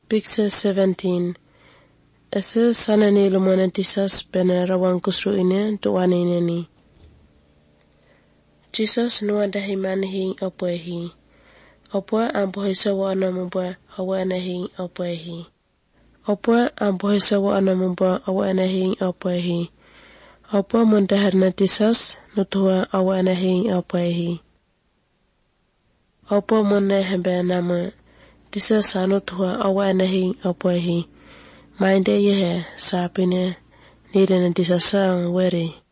Picture 17. Ese sanani lumana Jesus bena rawang kusru ini tuwane ini. Jesus nua dahi manhi opoehi. Opoa ambohisa wa anamubwa awa anahi opoehi. Opoa ambohisa wa anamubwa awa anahi opoehi. Opoa mundaharna Jesus nutua awa anahi opoehi. Opoa munne hembe nama Jesus sanu tua awa anahi opoehi. Mainde yehe sapine nidana Jesus sang weri.